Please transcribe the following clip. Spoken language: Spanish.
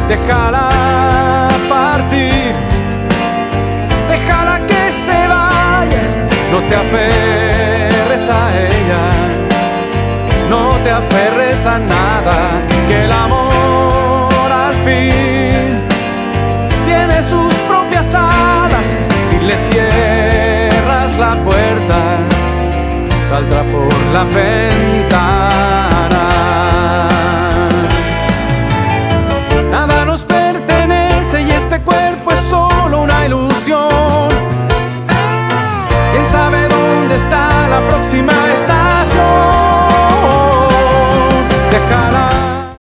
déjala partir, déjala que se vaya, no te aferres a ella, no te aferres a nada, que el amor al fin tiene sus propias alas, si le cierras la puerta, saldrá por la ventana.